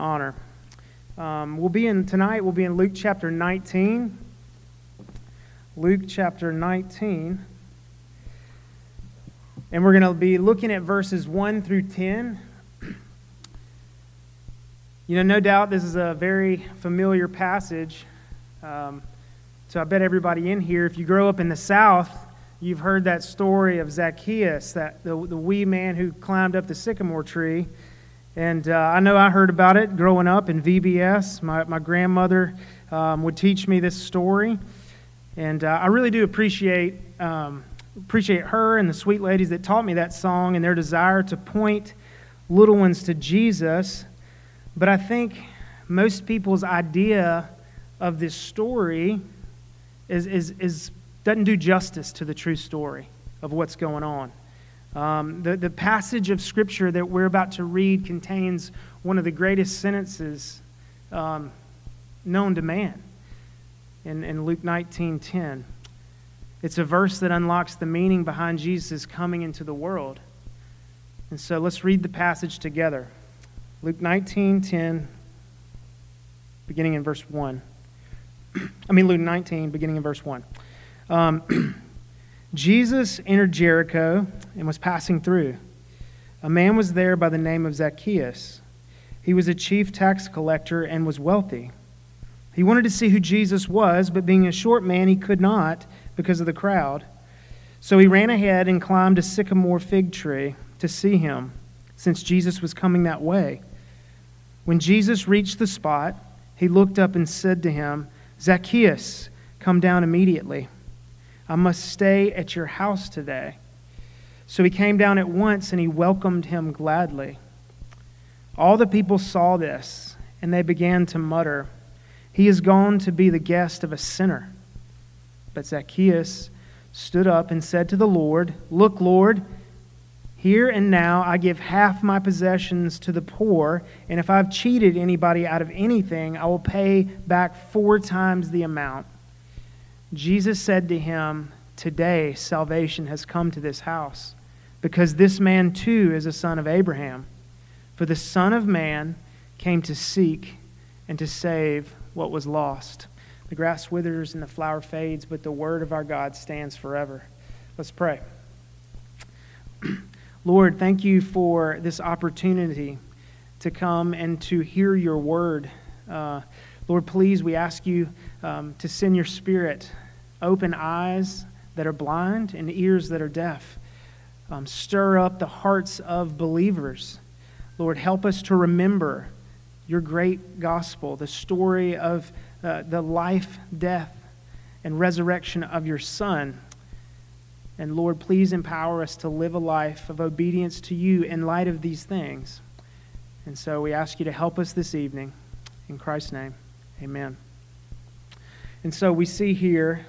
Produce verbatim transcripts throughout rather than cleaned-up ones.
honor. Um, we'll be in tonight. We'll be in Luke chapter nineteen. Luke chapter nineteen, and we're going to be looking at verses one through ten. You know, no doubt this is a very familiar passage. Um, so I bet everybody in here, if you grow up in the South, you've heard that story of Zacchaeus, that the, the wee man who climbed up the sycamore tree. And uh, I know I heard about it growing up in V B S. My, my grandmother um, would teach me this story. And uh, I really do appreciate um, appreciate her and the sweet ladies that taught me that song and their desire to point little ones to Jesus. But I think most people's idea of this story is, is, is doesn't do justice to the true story of what's going on. Um, the, the passage of Scripture that we're about to read contains one of the greatest sentences um, known to man in, in Luke nineteen ten. It's a verse that unlocks the meaning behind Jesus coming into the world. And so let's read the passage together. Luke nineteen ten, beginning in verse one. I mean Luke nineteen, beginning in verse one. Um, Jesus entered Jericho and was passing through. A man was there by the name of Zacchaeus. He was a chief tax collector and was wealthy. He wanted to see who Jesus was, but being a short man, he could not because of the crowd. So he ran ahead and climbed a sycamore fig tree to see him, since Jesus was coming that way. When Jesus reached the spot, he looked up and said to him, "Zacchaeus, come down immediately. I must stay at your house today." So he came down at once and he welcomed him gladly. All the people saw this and they began to mutter, "He is gone to be the guest of a sinner." But Zacchaeus stood up and said to the Lord, "Look, Lord, here and now I give half my possessions to the poor, and if I've cheated anybody out of anything, I will pay back four times the amount." Jesus said to him, "Today salvation has come to this house, because this man too is a son of Abraham. For the Son of Man came to seek and to save what was lost." The grass withers and the flower fades, but the word of our God stands forever. Let's pray. Lord, thank you for this opportunity to come and to hear your word. Uh, Lord, please, we ask you um, to send your Spirit, open eyes that are blind and ears that are deaf. Um, stir up the hearts of believers. Lord, help us to remember your great gospel, the story of uh, the life, death, and resurrection of your Son. And Lord, please empower us to live a life of obedience to you in light of these things. And so we ask you to help us this evening. In Christ's name, amen. And so we see here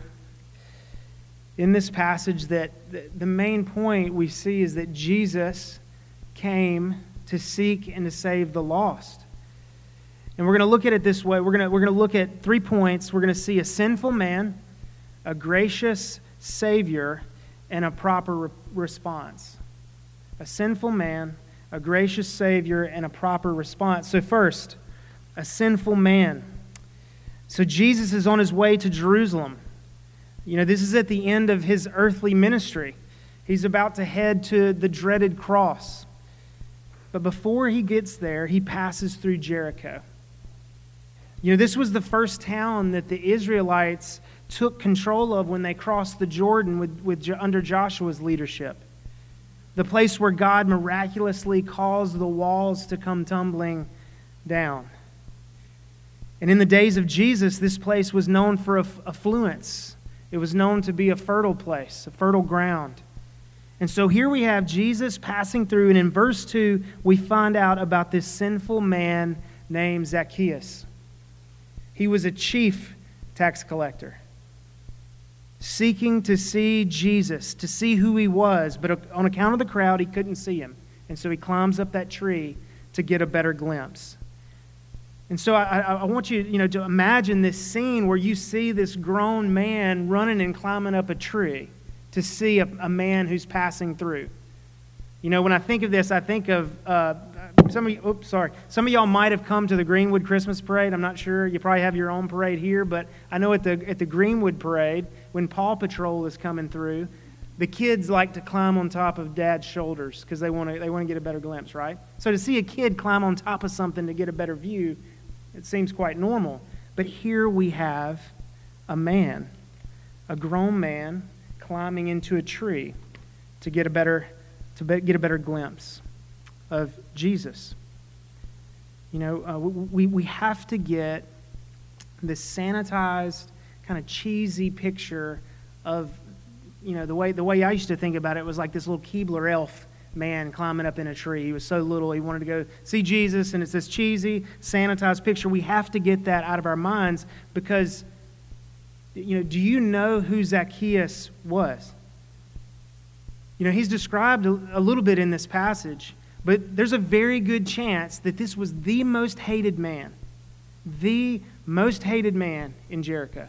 in this passage that the main point we see is that Jesus came to seek and to save the lost. And we're going to look at it this way. We're going to, we're going to look at three points. We're going to see a sinful man, a gracious Savior, and a proper re- response. A sinful man, a gracious Savior, and a proper response. So first, a sinful man. So Jesus is on his way to Jerusalem. You know, this is at the end of his earthly ministry. He's about to head to the dreaded cross. But before he gets there, he passes through Jericho. You know, this was the first town that the Israelites took control of when they crossed the Jordan with, with under Joshua's leadership. The place where God miraculously caused the walls to come tumbling down. And in the days of Jesus, this place was known for affluence. It was known to be a fertile place, a fertile ground. And so here we have Jesus passing through, and in verse two, we find out about this sinful man named Zacchaeus. He was a chief tax collector, seeking to see Jesus, to see who he was, but on account of the crowd, he couldn't see him. And so he climbs up that tree to get a better glimpse. And so I, I want you, you know, to imagine this scene where you see this grown man running and climbing up a tree to see a, a man who's passing through. You know, when I think of this, I think of uh, some of you, oops, sorry. Some of y'all might have come to the Greenwood Christmas Parade. I'm not sure. You probably have your own parade here, but I know at the at the Greenwood Parade, when Paw Patrol is coming through, the kids like to climb on top of Dad's shoulders because they want to they want to get a better glimpse, right? So to see a kid climb on top of something to get a better view, it seems quite normal. But here we have a man, a grown man, climbing into a tree to get a better to be, get a better glimpse of Jesus. You know, uh, we we have to get this sanitized, kind of cheesy picture of, you know, the way the way I used to think about it was like this little Keebler elf man climbing up in a tree. He was so little, he wanted to go see Jesus, and it's this cheesy, sanitized picture. We have to get that out of our minds because, you know, do you know who Zacchaeus was? You know, he's described a, a little bit in this passage, but there's a very good chance that this was the most hated man, the most hated man in Jericho.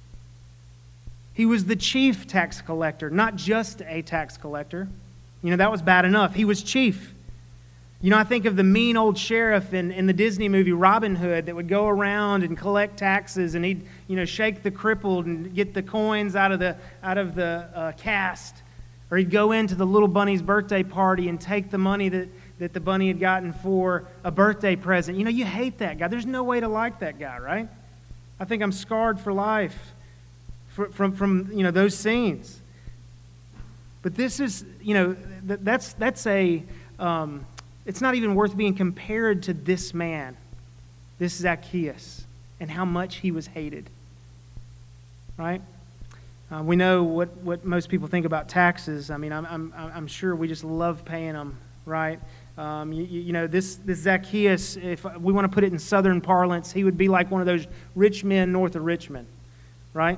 He was the chief tax collector, not just a tax collector. You know, that was bad enough. He was chief. You know, I think of the mean old sheriff in, in the Disney movie Robin Hood that would go around and collect taxes, and he'd, you know, shake the crippled and get the coins out of the out of the uh, cast. Or he'd go into the little bunny's birthday party and take the money that, that the bunny had gotten for a birthday present. You know, you hate that guy. There's no way to like that guy, right? I think I'm scarred for life from, from, from you know, those scenes. But this is, you know, that, that's, that's a, um, it's not even worth being compared to this man, this Zacchaeus, and how much he was hated, right? Uh, we know what, what most people think about taxes. I mean, I'm, I'm, I'm sure we just love paying them, right? Um, you, you know, this, this Zacchaeus, if we want to put it in southern parlance, he would be like one of those rich men north of Richmond, right?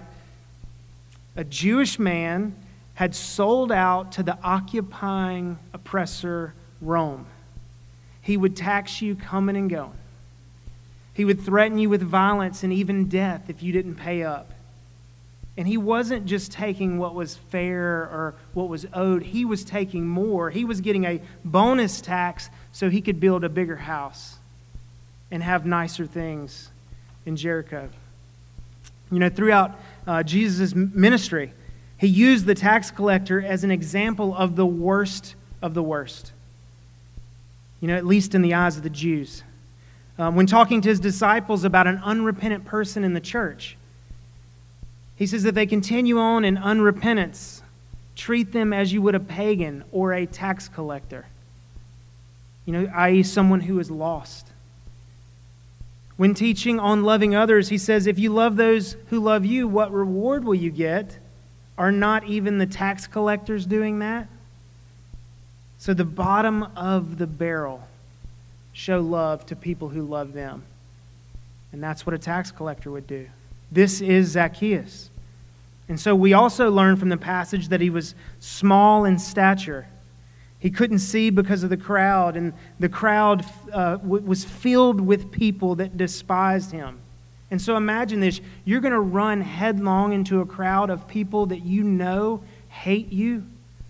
A Jewish man had sold out to the occupying oppressor Rome. He would tax you coming and going. He would threaten you with violence and even death if you didn't pay up. And he wasn't just taking what was fair or what was owed. He was taking more. He was getting a bonus tax so he could build a bigger house and have nicer things in Jericho. You know, throughout uh, Jesus' ministry, he used the tax collector as an example of the worst of the worst. You know, at least in the eyes of the Jews. Um, when talking to his disciples about an unrepentant person in the church, he says that they continue on in unrepentance, treat them as you would a pagan or a tax collector. You know, that is someone who is lost. When teaching on loving others, he says, if you love those who love you, what reward will you get? Are not even the tax collectors doing that? So the bottom of the barrel, show love to people who love them. And that's what a tax collector would do. This is Zacchaeus. And so we also learn from the passage that he was small in stature. He couldn't see because of the crowd, and the crowd uh, w- was filled with people that despised him. And so imagine this. You're going to run headlong into a crowd of people that you know hate you.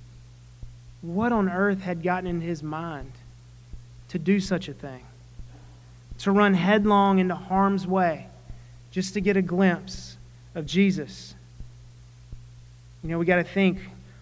What on earth had gotten in his mind to do such a thing? To run headlong into harm's way just to get a glimpse of Jesus. You know, we got to think.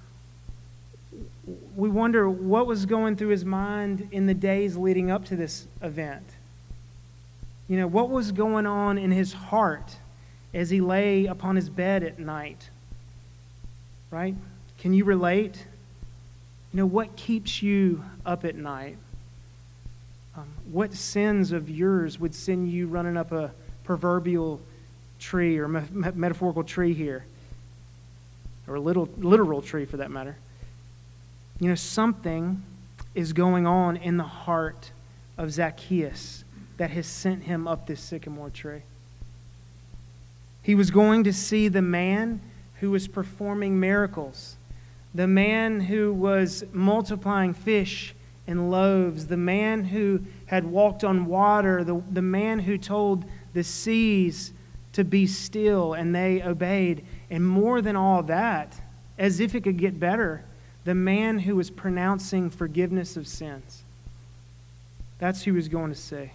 We wonder what was going through his mind in the days leading up to this event. You know, what was going on in his heart as he lay upon his bed at night? Right? Can you relate? You know, what keeps you up at night? Um, what sins of yours would send you running up a proverbial tree or me- metaphorical tree here? Or a little literal tree for that matter. You know, something is going on in the heart of Zacchaeus that has sent him up this sycamore tree. He was going to see the man who was performing miracles, the man who was multiplying fish and loaves, the man who had walked on water, the, the man who told the seas to be still and they obeyed. And more than all that, as if it could get better, the man who was pronouncing forgiveness of sins. That's who he's going to see.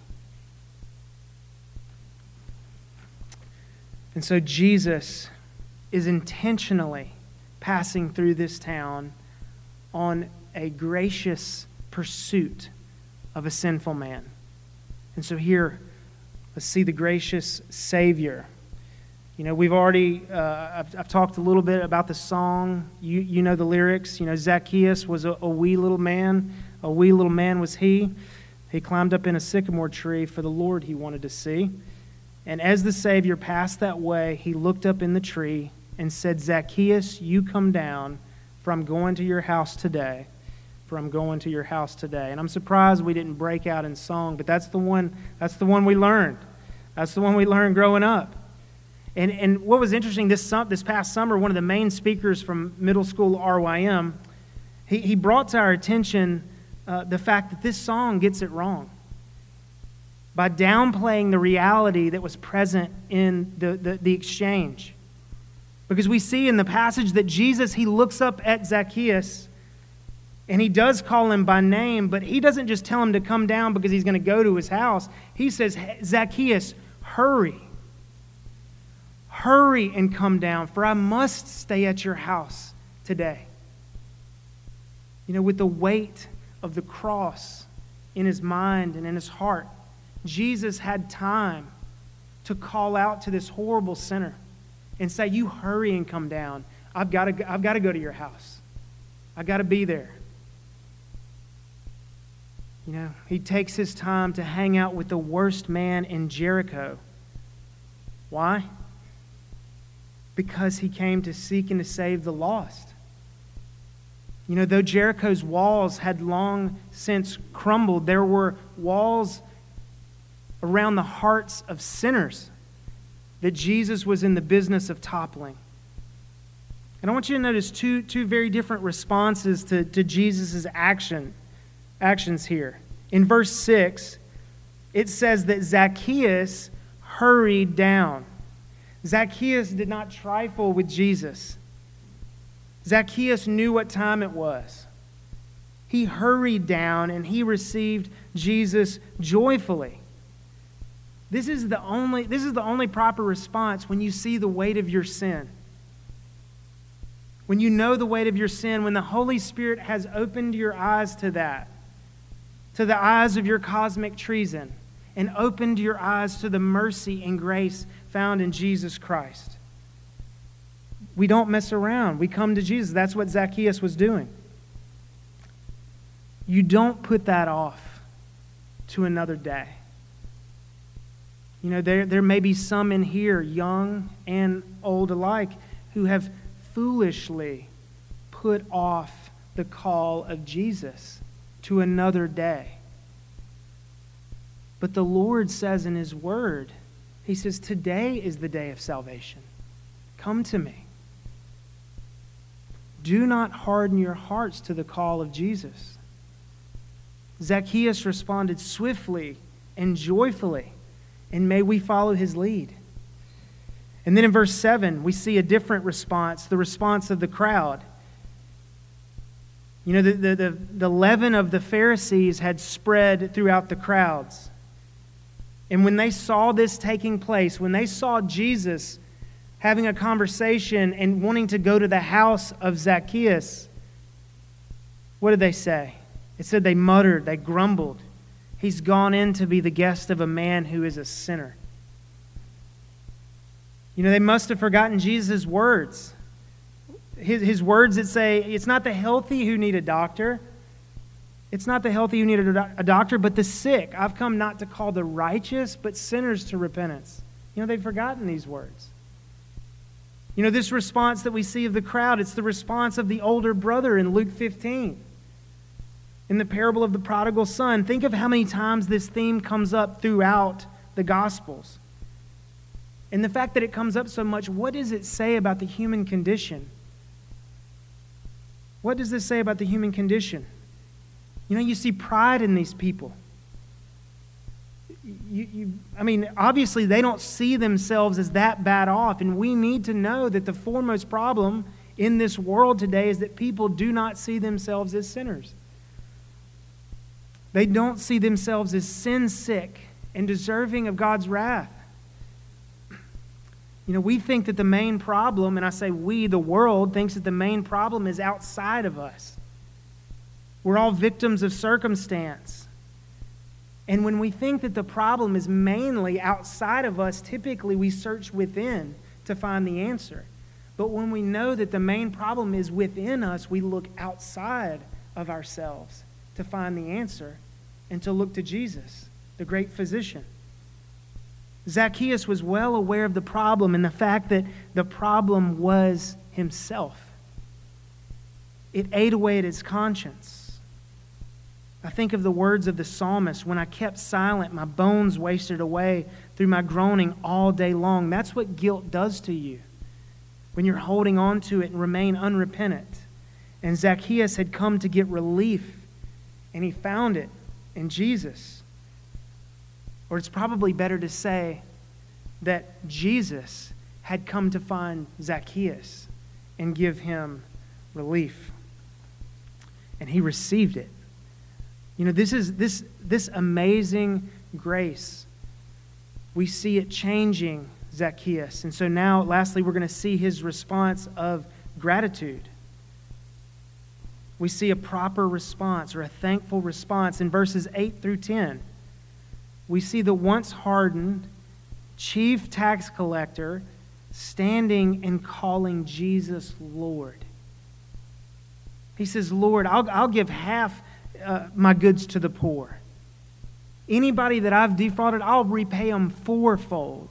And so Jesus is intentionally passing through this town on a gracious pursuit of a sinful man. And so here, let's see the gracious Savior. You know, we've already, uh, I've, I've talked a little bit about the song. You you know the lyrics. You know, Zacchaeus was a, a wee little man. A wee little man was he. He climbed up in a sycamore tree for the Lord he wanted to see. And as the Savior passed that way, he looked up in the tree and said, Zacchaeus, you come down, for I'm going to your house today. For I'm going to your house today. And I'm surprised we didn't break out in song, but that's the one, that's the one we learned. That's the one we learned growing up. And and what was interesting, this this past summer, one of the main speakers from middle school R Y M, he, he brought to our attention uh, the fact that this song gets it wrong by downplaying the reality that was present in the, the, the exchange. Because we see in the passage that Jesus, he looks up at Zacchaeus and he does call him by name, but he doesn't just tell him to come down because he's going to go to his house. He says, Zacchaeus, hurry. Hurry and come down, for I must stay at your house today. You know, with the weight of the cross in his mind and in his heart, Jesus had time to call out to this horrible sinner and say, you hurry and come down. I've got to, I've got to go to your house. I've got to be there. You know, he takes his time to hang out with the worst man in Jericho. Why? Because he came to seek and to save the lost. You know, though Jericho's walls had long since crumbled, there were walls around the hearts of sinners that Jesus was in the business of toppling. And I want you to notice two, two very different responses to, to Jesus' action, actions here. In verse six, it says that Zacchaeus hurried down. Zacchaeus did not trifle with Jesus. Zacchaeus knew what time it was. He hurried down and he received Jesus joyfully. This is the only, this is the only proper response when you see the weight of your sin. When you know the weight of your sin, when the Holy Spirit has opened your eyes to that, to the eyes of your cosmic treason, and opened your eyes to the mercy and grace found in Jesus Christ. We don't mess around. We come to Jesus. That's what Zacchaeus was doing. You don't put that off to another day. You know, there, there may be some in here, young and old alike, who have foolishly put off the call of Jesus to another day. But the Lord says in His Word, He says, today is the day of salvation. Come to me. Do not harden your hearts to the call of Jesus. Zacchaeus responded swiftly and joyfully, and may we follow his lead. And then in verse seven, we see a different response, the response of the crowd. You know, the, the, the, the leaven of the Pharisees had spread throughout the crowds. And when they saw this taking place, when they saw Jesus having a conversation and wanting to go to the house of Zacchaeus, what did they say? It said they muttered, they grumbled. He's gone in to be the guest of a man who is a sinner. You know, they must have forgotten Jesus' words. His, his words that say, it's not the healthy who need a doctor. It's not the healthy who need a, a doctor, but the sick. I've come not to call the righteous, but sinners to repentance. You know, they've forgotten these words. You know, this response that we see of the crowd, it's the response of the older brother in Luke fifteen. In the parable of the prodigal son, think of how many times this theme comes up throughout the Gospels. And the fact that it comes up so much, what does it say about the human condition? What does this say about the human condition? You know, you see pride in these people. You, you, I mean, obviously they don't see themselves as that bad off, and we need to know that the foremost problem in this world today is that people do not see themselves as sinners. They don't see themselves as sin-sick and deserving of God's wrath. You know, we think that the main problem, and I say we, the world, thinks that the main problem is outside of us. We're all victims of circumstance. And when we think that the problem is mainly outside of us, typically we search within to find the answer. But when we know that the main problem is within us, we look outside of ourselves to find the answer and to look to Jesus, the great physician. Zacchaeus was well aware of the problem and the fact that the problem was himself. It ate away at his conscience. I think of the words of the psalmist, when I kept silent, my bones wasted away through my groaning all day long. That's what guilt does to you when you're holding on to it and remain unrepentant. And Zacchaeus had come to get relief, and he found it in Jesus. Or it's probably better to say that Jesus had come to find Zacchaeus and give him relief. And he received it. You know, this is this this amazing grace. We see it changing Zacchaeus. And so now, lastly, we're going to see his response of gratitude. We see a proper response or a thankful response in verses eight through ten. We see the once hardened chief tax collector standing and calling Jesus Lord. He says, Lord, I'll, I'll give half uh, my goods to the poor. Anybody that I've defrauded, I'll repay them fourfold.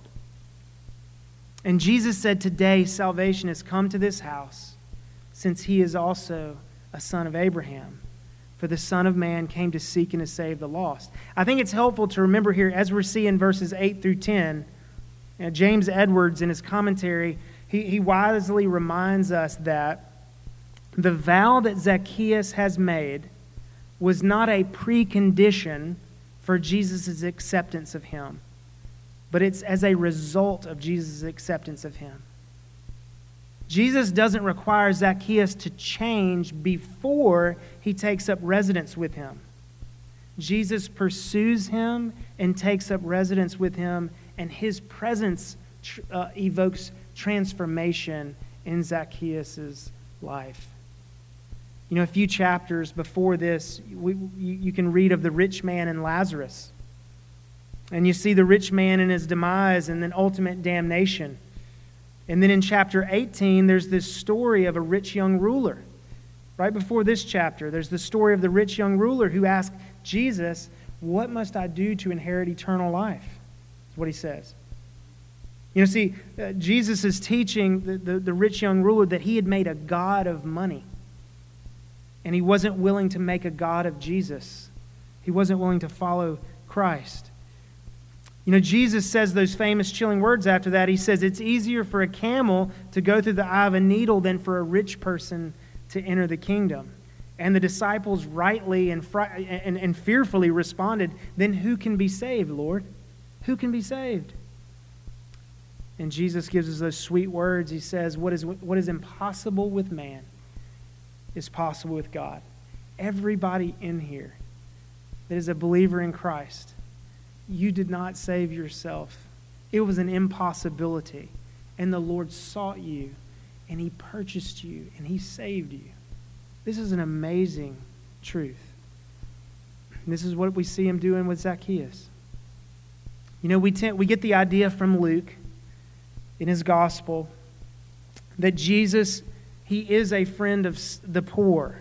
And Jesus said, today salvation has come to this house, since he is also a son of Abraham. For the Son of Man came to seek and to save the lost. I think it's helpful to remember here, as we're seeing verses eight through ten, you know, James Edwards in his commentary, he, he wisely reminds us that the vow that Zacchaeus has made was not a precondition for Jesus' acceptance of him, but it's as a result of Jesus' acceptance of him. Jesus doesn't require Zacchaeus to change before he takes up residence with him. Jesus pursues him and takes up residence with him, and his presence uh, evokes transformation in Zacchaeus' life. You know, a few chapters before this, we, you, you can read of the rich man and Lazarus. And you see the rich man in his demise and then ultimate damnation. And then in chapter eighteen, there's this story of a rich young ruler. Right before this chapter, there's the story of the rich young ruler who asked Jesus, what must I do to inherit eternal life? That's what he says. You know, see, uh, Jesus is teaching the, the, the rich young ruler that he had made a god of money. And he wasn't willing to make a god of Jesus. He wasn't willing to follow Christ. You know, Jesus says those famous chilling words after that. He says, it's easier for a camel to go through the eye of a needle than for a rich person to enter the kingdom. And the disciples rightly and, fr- and, and fearfully responded, then who can be saved, Lord? Who can be saved? And Jesus gives us those sweet words. He says, what is, what is impossible with man is possible with God. Everybody in here that is a believer in Christ, you did not save yourself. It was an impossibility. And the Lord sought you, and he purchased you, and he saved you. This is an amazing truth. And this is what we see him doing with Zacchaeus. You know, we tend, we get the idea from Luke in his gospel that Jesus, he is a friend of the poor.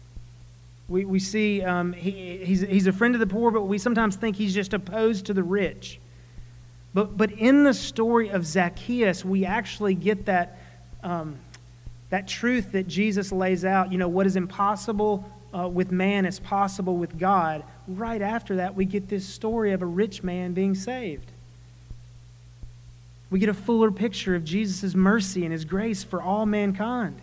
We we see um, he, he's, he's a friend of the poor, but we sometimes think he's just opposed to the rich. But but in the story of Zacchaeus, we actually get that, um, that truth that Jesus lays out. You know, what is impossible uh, with man is possible with God. Right after that, we get this story of a rich man being saved. We get a fuller picture of Jesus' mercy and his grace for all mankind.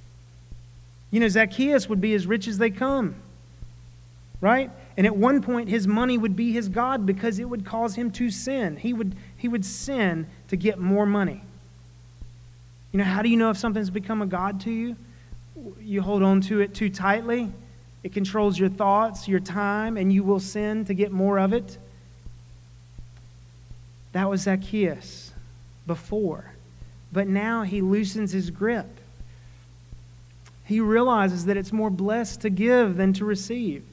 You know, Zacchaeus would be as rich as they come, right? And at one point, his money would be his God because it would cause him to sin. He would, he would sin to get more money. You know, how do you know if something's become a God to you? You hold on to it too tightly, It controls your thoughts, your time, and you will sin to get more of it. That was Zacchaeus before. But now he loosens his grip. He realizes that it's more blessed to give than to receive.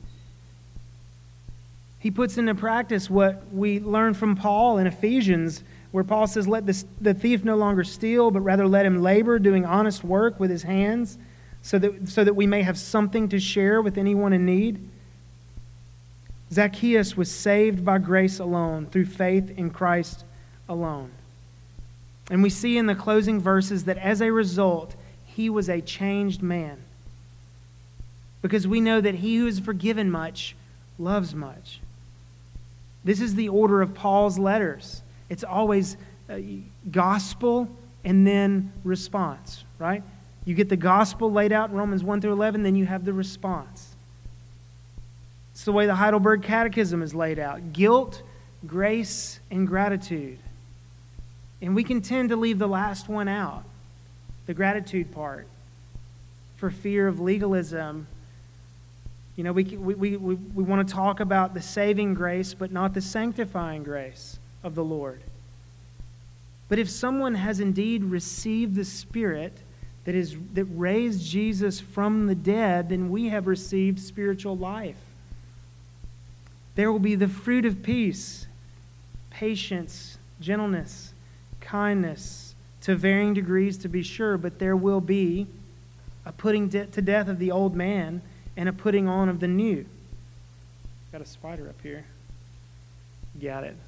He puts into practice what we learn from Paul in Ephesians, where Paul says, let the, the thief no longer steal, but rather let him labor, doing honest work with his hands, so that, so that we may have something to share with anyone in need. Zacchaeus was saved by grace alone, through faith in Christ alone. And we see in the closing verses that as a result, he was a changed man. Because we know that he who is forgiven much loves much. This is the order of Paul's letters. It's always uh, gospel and then response, right? You get the gospel laid out in Romans one through eleven, then you have the response. It's the way the Heidelberg Catechism is laid out. Guilt, grace, and gratitude. And we can tend to leave the last one out, the gratitude part, for fear of legalism. You know, we, we, we, we, we want to talk about the saving grace, but not the sanctifying grace of the Lord. But if someone has indeed received the Spirit that is that raised Jesus from the dead, then we have received spiritual life. There will be the fruit of peace, patience, gentleness, kindness, to varying degrees to be sure, but there will be a putting de- to death of the old man and a putting on of the new. Got a spider up here. Got it.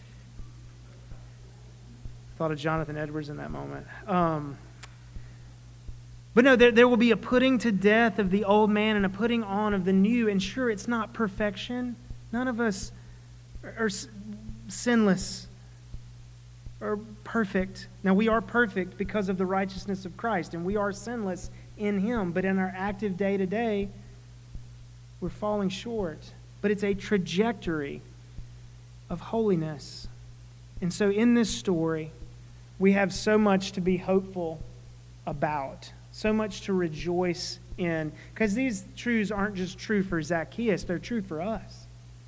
Thought of Jonathan Edwards in that moment. Um, but no, there, there will be a putting to death of the old man and a putting on of the new. And sure, it's not perfection. None of us are, are sinless or perfect. Now, we are perfect because of the righteousness of Christ, and we are sinless in Him. But in our active day-to-day, we're falling short. But it's a trajectory of holiness. And so in this story, we have so much to be hopeful about, so much to rejoice in. Because these truths aren't just true for Zacchaeus, they're true for us.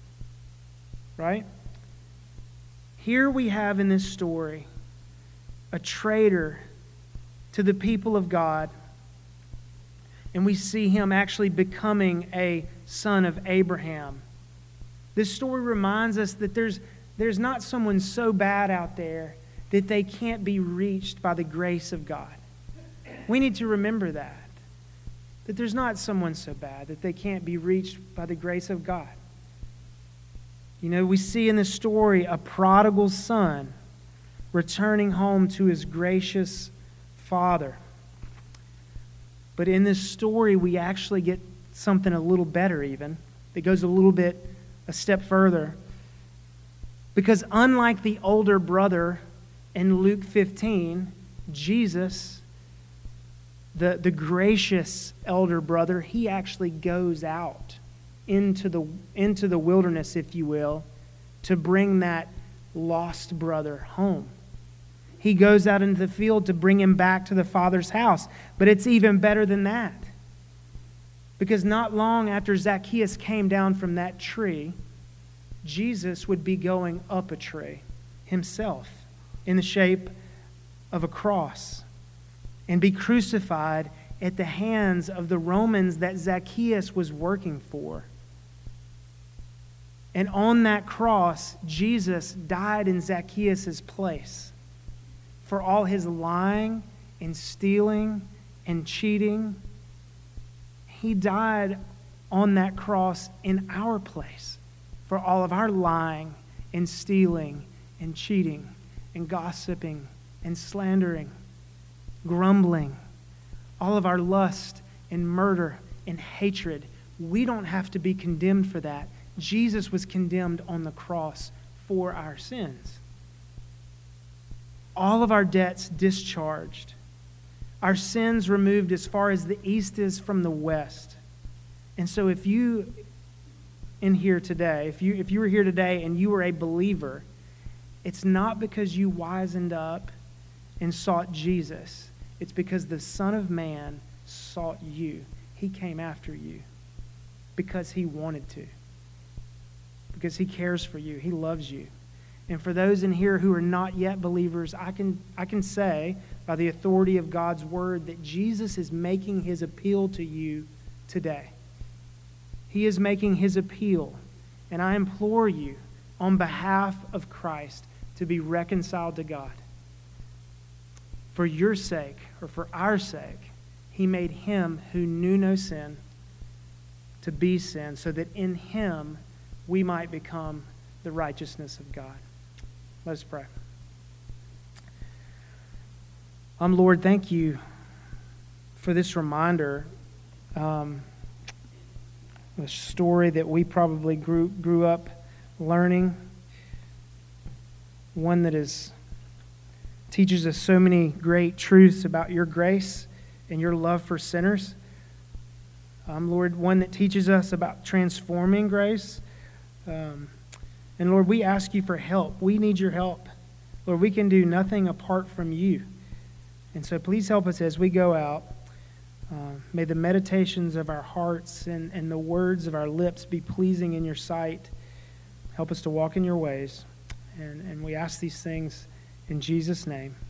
Right? Here we have in this story a traitor to the people of God, and we see him actually becoming a son of Abraham. This story reminds us that there's, there's not someone so bad out there that they can't be reached by the grace of God. We need to remember that. That there's not someone so bad that they can't be reached by the grace of God. You know, we see in the story a prodigal son returning home to his gracious father. But in this story, we actually get something a little better even. That goes a little bit, a step further. Because unlike the older brother in Luke fifteen, Jesus, the, the gracious elder brother, he actually goes out into the, into the wilderness, if you will, to bring that lost brother home. He goes out into the field to bring him back to the Father's house. But it's even better than that. Because not long after Zacchaeus came down from that tree, Jesus would be going up a tree himself in the shape of a cross and be crucified at the hands of the Romans that Zacchaeus was working for. And on that cross, Jesus died in Zacchaeus' place for all his lying and stealing and cheating. He died on that cross in our place for all of our lying and stealing and cheating and gossiping and slandering, grumbling, all of our lust and murder and hatred. We don't have to be condemned for that. Jesus was condemned on the cross for our sins. All of our debts discharged. Our sins removed as far as the east is from the west. And so if you in here today, if you if you were here today and you were a believer, it's not because you wisened up and sought Jesus. It's because the Son of Man sought you. He came after you. because he wanted to. Because he cares for you. He loves you. And for those in here who are not yet believers, I can, I can say by the authority of God's word that Jesus is making his appeal to you today. He is making his appeal. And I implore you on behalf of Christ to be reconciled to God. For your sake, or for our sake, he made him who knew no sin to be sin, so that in him we might become the righteousness of God. Let's pray. Um, Lord, thank you for this reminder, um, a story that we probably grew grew up learning, one that is teaches us so many great truths about your grace and your love for sinners. Um, Lord, one that teaches us about transforming grace. Um, and Lord, we ask you for help. We need your help. Lord, we can do nothing apart from you. And so please help us as we go out. Uh, may the meditations of our hearts and, and the words of our lips be pleasing in your sight. Help us to walk in your ways. And, and we ask these things in Jesus' name.